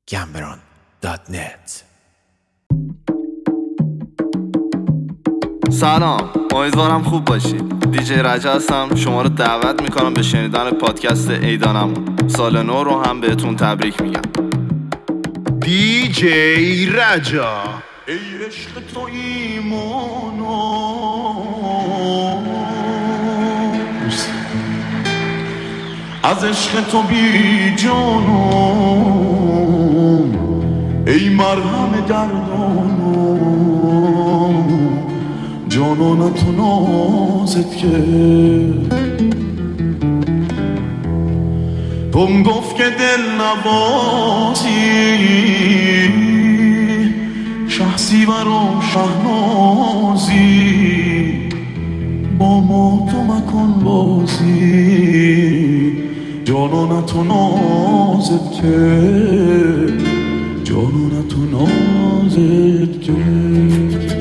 gambron.net. سلام، امیدوارم خوب باشید. دیجی رجا هستم. شما رو دعوت میکنم به شنیدن پادکست ایدانمون. سال نو رو هم بهتون تبریک میگم. دیجی رجا. ای عشق تو ایمانوس، از عشق تو بی جانم، ای مرهم دردانم، جانانم تو نازت کرد. بم گفت که دل نوازی، شخصی برام شهنازی، با ما تو مکن بازی، جانانم تو نازت کرد، جانانم تو نازت کرد.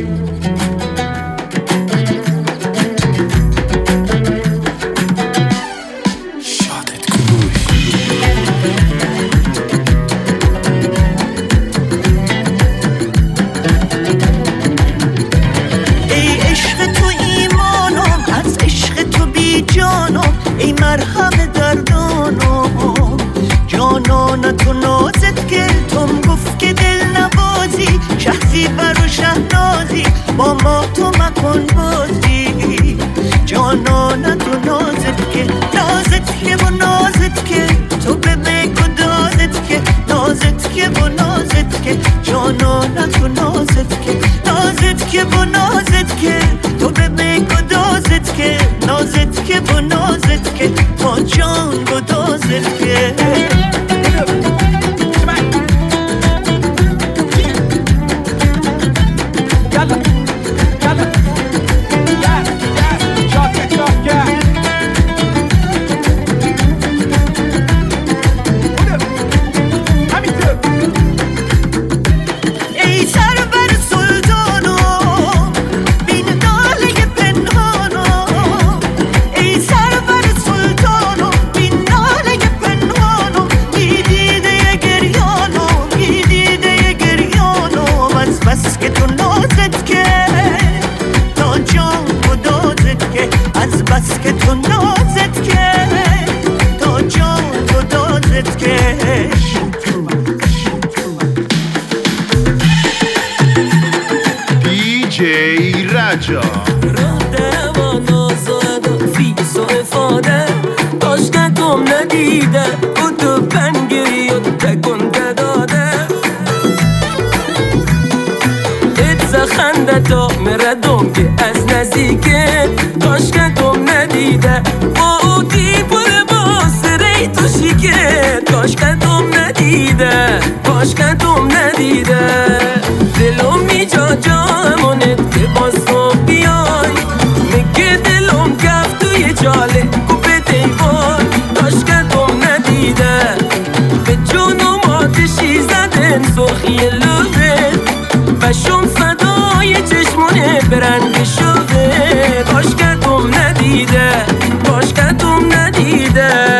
ای مرهم دردانم، جانان تو نازت کردم، گفت که دل نوازی، شخصی برو شهنازی، با ما تو مکن بازی، جانان تو نازت که، نازت که و نازت که، تو به بگو دازت که، نازت که و نازت که، جانان تو نازت که، نازت که و نازت که، تو به بگو دازت که، نازت که و نازت که، با جان گدازت که. دیجی رجا. راه نازاده فیس و افاده عشقتم ندیده و تو پنگری و تکن داده ات خنده تا مردم که از نزدیکت عشقتم ندیده با او دیپر باز ری تو شکت عشقتم ندیده عشقتم ندیده دلم میجا جامونت که باز تو بیای میگه دلم کف توی جاله کوپه دیوار عشقتم ندیده به جونم آتشی زدن سرخی لبت بشم فدای چشمونه برنگ شده عشقتم ندیده عشقتم ندیده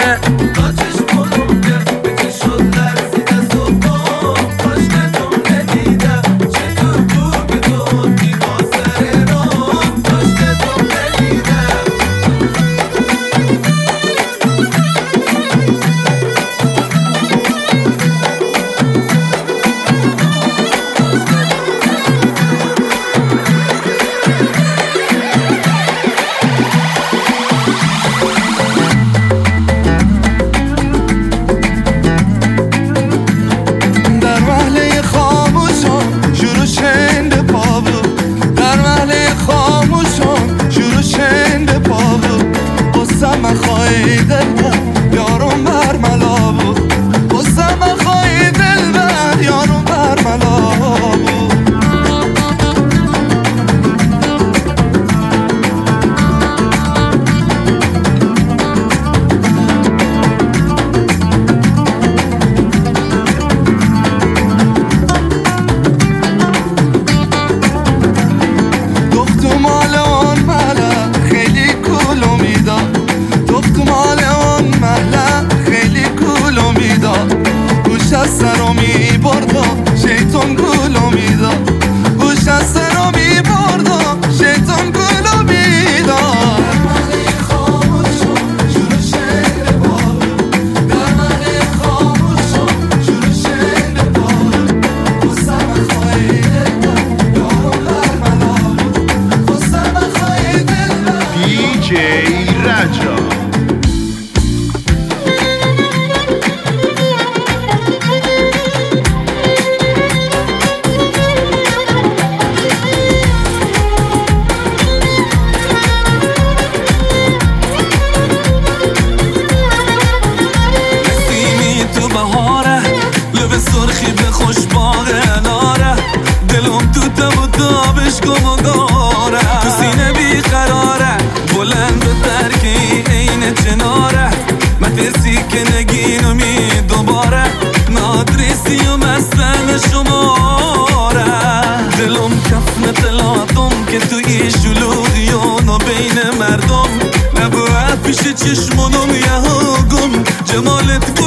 تلخی به خوش باغ اناره دلم تو تب و تابش گمگاره تو سینه بیقراره بلند و ترکی این چناره مترسی که نگینو می دوباره نادرسی و مستن شماره دلم کفن تلاتم که توی شلوغیان و بین مردم نباید پیش چشمانم یه گم جمالت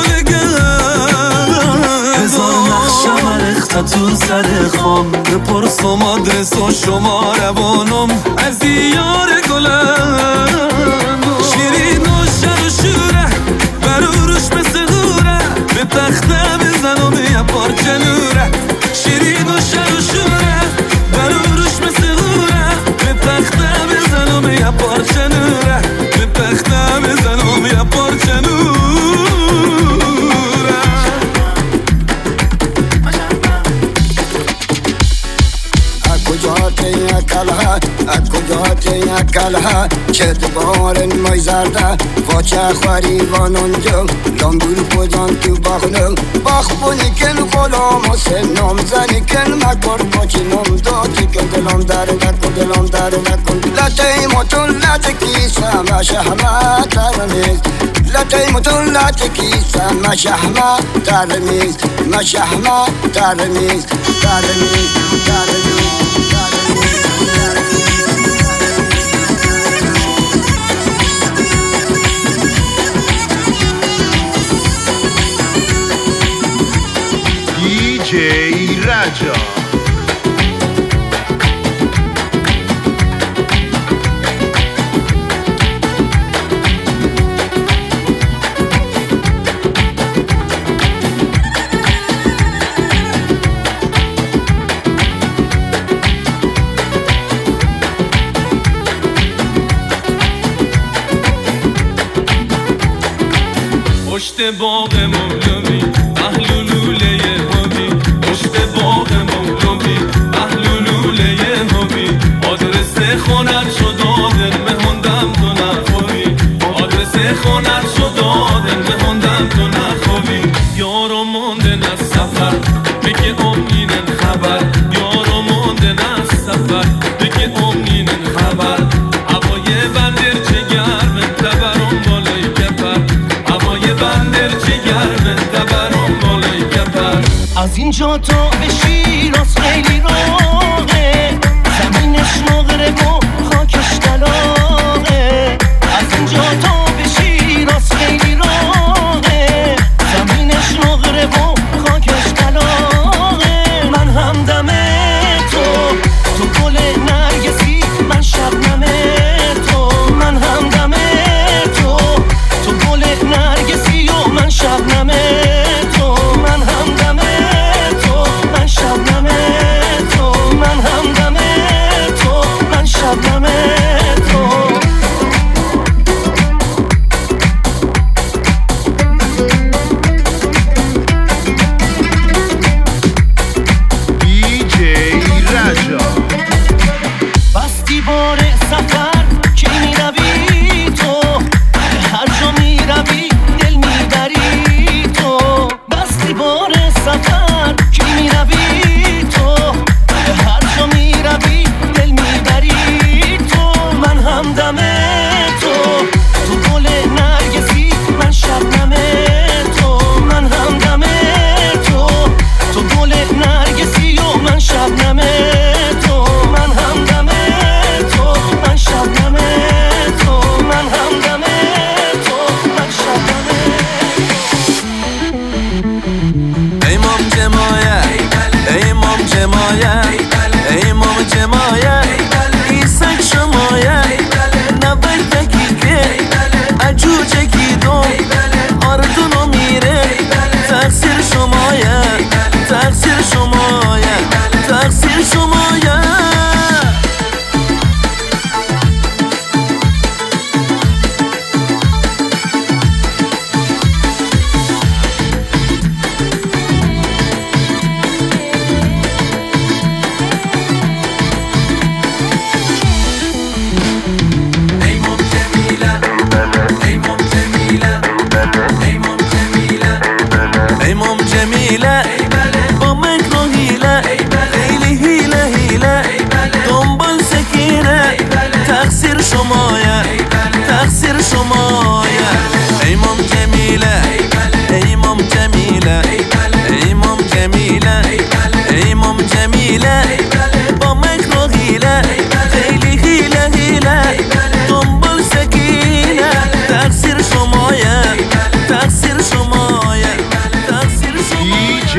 هزار نقشم ریخته تو سر خام بپرسم آدرس و شماره بانم از یار گلم شیرین و شر و شوره برو روش مثل غوره به تخته بزنم یه پارچه نوره شیرین و شر و شوره برو روش مثل غوره به تخته بزنم یه پارچه نوره به تخته بزنم یه پارچه نوره از کجا تینکلها چه بارن مای زرده فاچه خوری وانونجم لامبول پوزان تو باخنم باخبونی کن غلام و سنم زنی کن مکبر باچی نم داتی کن دلم در نکن دلم در نکن لطه مطل لطه کیسم شهمه ترمیز لطه مطل لطه کیسم مشهمه ترمیز مشهمه ترمیز ترمیز ترمیز DJ Raja. پشت باغ مولوی اهل لوله همی پشت باغ مولوی اهل لوله همی آدرس خونت شد دادن مهندم تو نخوی آدرس خونت شد دادن مهندم تو نخوی یارو موندن از سفر بگه امینن خبر یارو موندن از سفر بگه امینن خبر هوای بندر چه گرم تبرم بالای کپر هوای بندر چه گرم تبرم بالای کپر از اینجا تا به شیراز خیلی راهه زمینش نقره و خاکش طلاقه از اینجا تا به شیراز خیلی راهه زمینش نقره و خاکش طلاقه من همدم تو گل نرگسی من شبنم تو من همدم تو گل نرگسی و من شبنم تو من همدم تو من شبنم تو من همدم تو من شبنم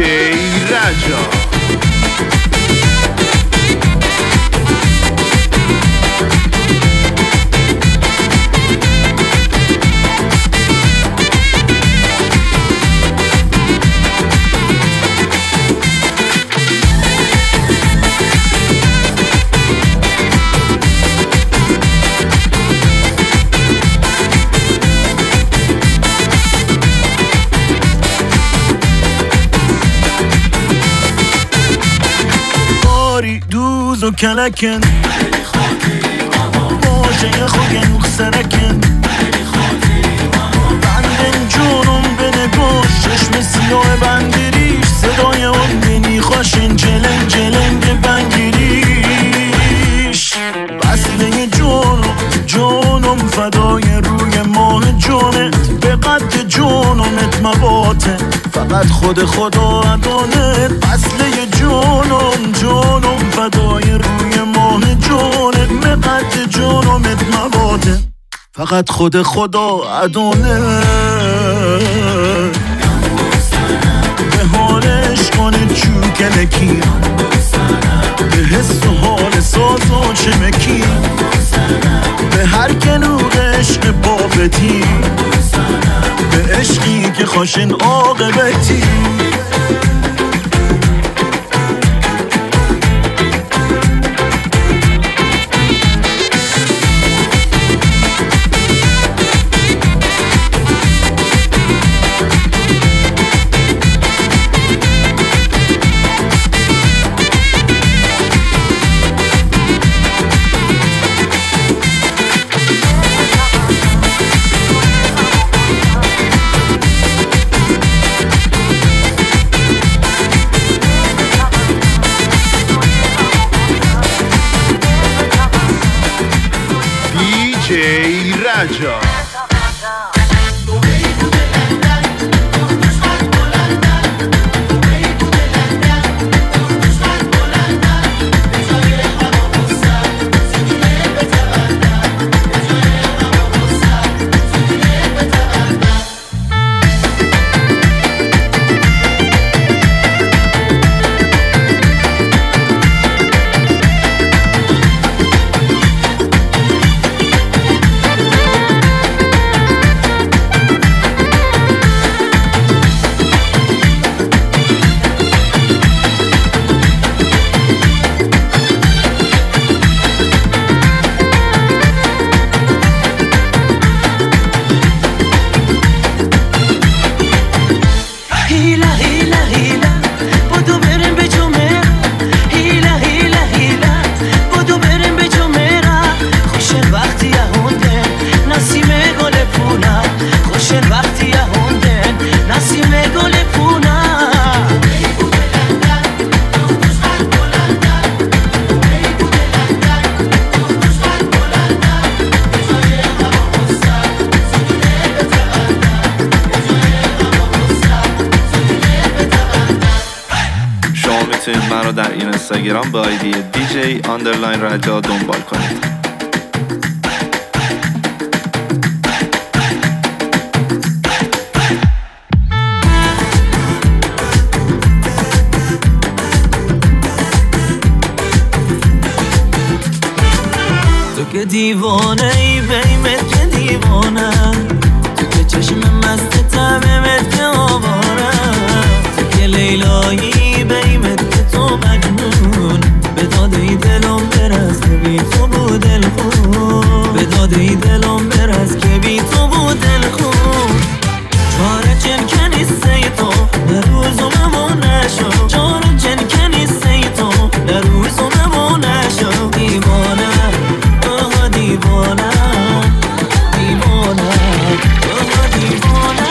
رجا. دوز و کلکن باشه خوگن سرکن بندن جونم بنگوش چشم سیاه بندریش صدای اون بینی خوشن جلنگ جلنگ بنگیریش بسته جونم فدای روی ماه جونت به قد جونمت مباته فقط خود خدا ادانت بسته جونم فدای روی ماه جونت به قد جونمت مباته فقط خود خدا ادانت به حالش کنه چوکلکی به حس و حال سازا چمکی به هر کنوق عشق بابتی به عشقی که خوشن عاقبتی رجا. من رو در این اینستاگرام به آیدی DJ_رجا دنبال کنید. تو که دیوانه ای بیمت که دیوانه تو که چشم مست تمامت که آواره تو که لیلایی بیمت که تو مجنون به داده ای دلم برس که بی تو بود دل خون به داده ای دلم برس که بی تو بود دل خون چاره چن کنی سی تو در روزم نشو چاره چن کنی سی تو در روزم نشو دیوانه دیوانه دیوانه دیوانه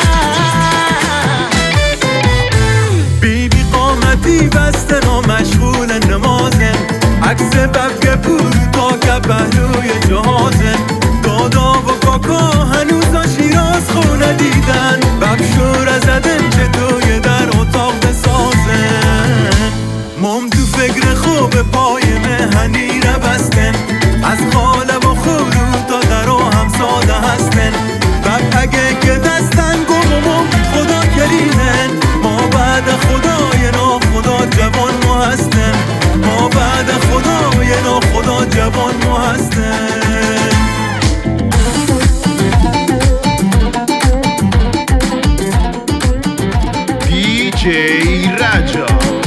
بیبی قامتی بسته و مشغول نمازه عکس ببگه پور تا که پهلوی جهازه دادا و کاکا هنوزا شیراز خونه دیدن ببشور زدن که توی در اتاق بسازه مام تو فکر خوب پای مهنی رو بستن از خاله و خورو تا در و همساده هستن بب اگه که دستن گمومم خدا کریمن ما بعد خدای جوان موسته دیجی رجا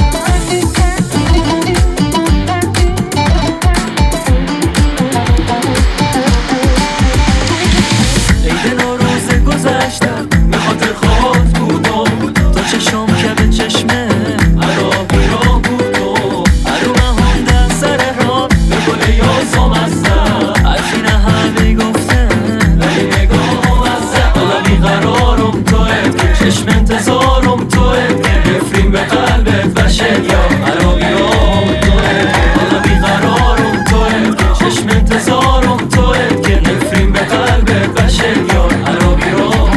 عید نوروز گذشتم میخاطر خواد بودم تا چشم که به چشمه عراقی را بودم عرومه هم در سر را به گل یازم هستم حرفی نه همه گفتم ولی نگاه هستم حالا بیقرارم توید که چشم انتظارم توید که نفرین به قلبت و شدیا عراقی را توید حالا بیقرارم توید که چشم انتظارم توید که نفرین به قلبت و شدیا عراقی را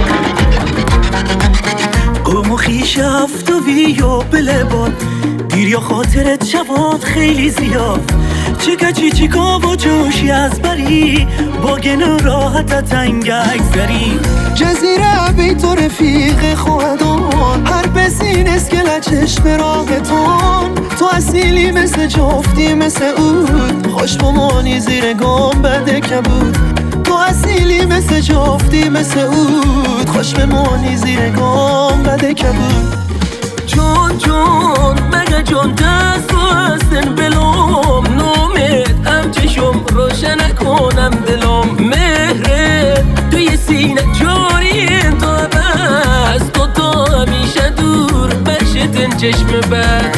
قوم و خیش افتوی و بلباد دیر یا خاطرت شباد خیلی زیاد چیکا چیکا و جوشی از بری با گنو راحت تنگ اگذری جزیره بی تو رفیق خودان هر بسین اسکل چشم راهتان تو اصیلی مثل جفتی مثل اود خوش بمانی زیر گام بده کبود تو اصیلی مثل جفتی مثل اود خوش بمانی زیر گام بده کبود جون جون مگه جون دست و هستن بلوم نومت هم چشم روشن کنم دلم مهره توی سینه جاری تو بست تو همیشه دور بشتن چشم بد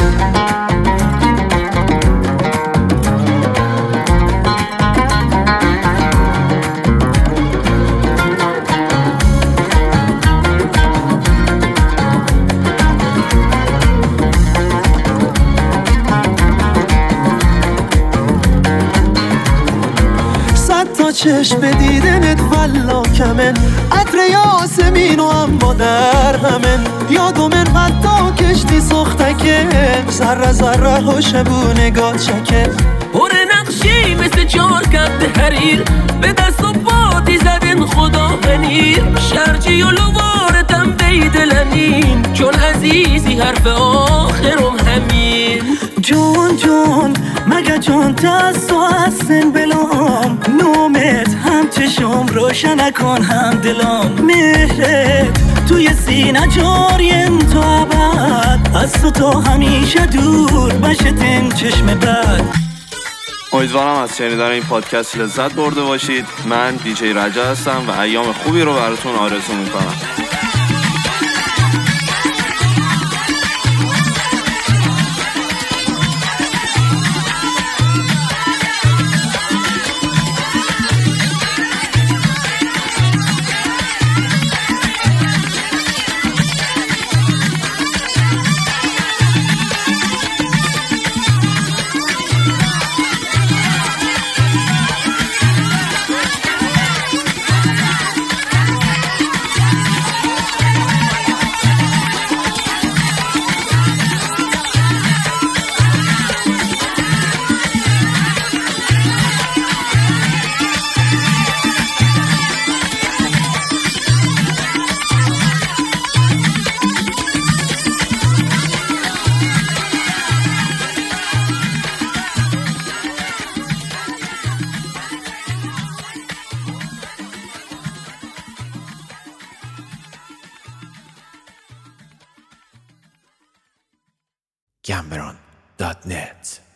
چشم دیدنت والا کمن عطر یاسمین و هم با در همن یادومن حتی کشتی سختکه ذره ذره هوشبو نگاه چکه پر نقشی مثل چار کت حریر به دست و پاتی زدن خدا غنیر شرجی و لوارتم بیدلنین چون عزیزی حرف آخرم همین جون جون مگه جون دست و هستن بلام نومت هم چشم روشن کن هم دلام مهرت توی سینه جاریم تو ابد از تو همیشه دور بشتن چشم بد. امیدوارم از شنیدن این پادکست لذت برده باشید. من دیجی رجا هستم و ایام خوبی رو براتون آرزو میکنم. Cameron.net